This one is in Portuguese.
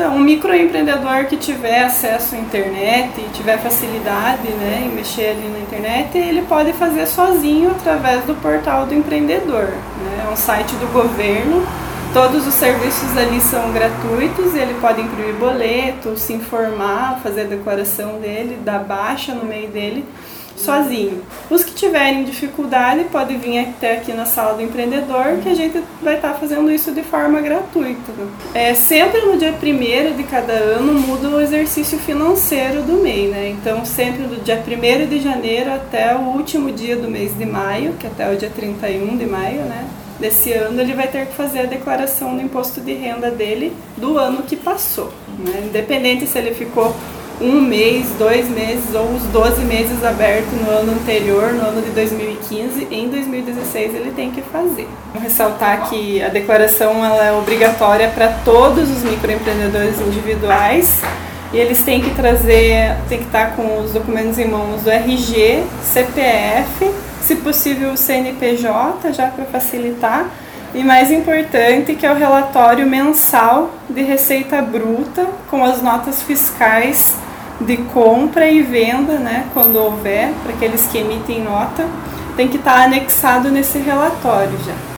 um microempreendedor que tiver acesso à internet e tiver facilidade, né, em mexer ali na internet, ele pode fazer sozinho através do portal do empreendedor, né? É um site do governo, todos os serviços ali são gratuitos, ele pode imprimir boleto, se informar, fazer a declaração dele, dar baixa no meio dele, sozinho. Os que tiverem dificuldade podem vir até aqui na sala do empreendedor, que a gente vai estar fazendo isso de forma gratuita. Sempre no dia 1º de cada ano muda o exercício financeiro do MEI, né? Então sempre do dia 1º de janeiro até o último dia do mês de maio, que é até o dia 31 de maio, né? Desse ano, ele vai ter que fazer a declaração do imposto de renda dele do ano que passou, né? Independente se ele ficou 1 mês, 2 meses ou os 12 meses abertos no ano anterior, no ano de 2015, em 2016 ele tem que fazer. Vou ressaltar que a declaração ela é obrigatória para todos os microempreendedores individuais e eles têm que estar com os documentos em mãos do RG, CPF, se possível o CNPJ, já para facilitar. E mais importante, que é o relatório mensal de receita bruta com as notas fiscais de compra e venda, né, quando houver, para aqueles que emitem nota, tem que estar anexado nesse relatório já.